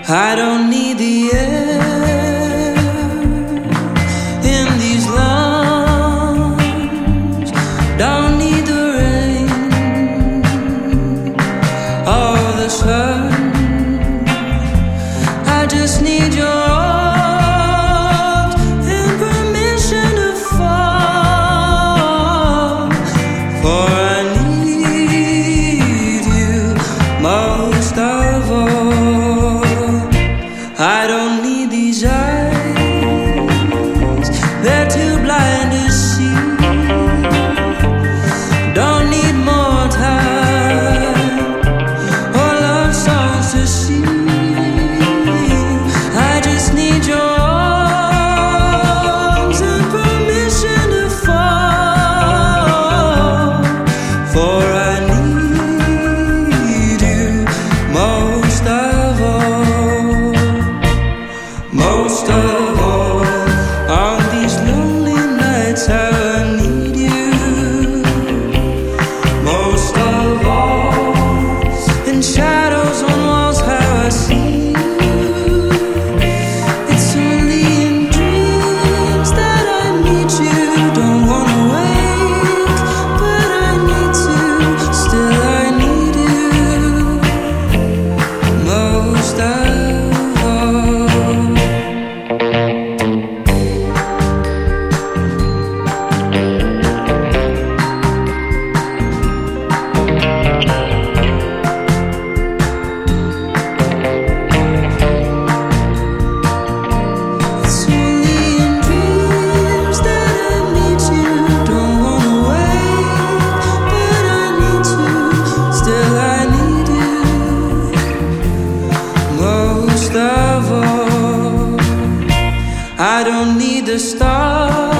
I don't need the air in these lungs. Don't need the rain or the sun. I just need your arms and permission to fall. For I need you most of all. I don't need these eyes, they're too blind to see. Don't need more time or love songs to sing. I just need your arms and permission to fall. For I need you most of all. Most of all, on these lonely nights I need you. Most of all, in shadows on walls how I see you. It's only in dreams that I meet you. Don't wanna wake, but I need to. Still I need you. Most of all. It's only in dreams that I meet you. Don't wanna wake, but I need to. Still I need you. Most of all, I don't need the stars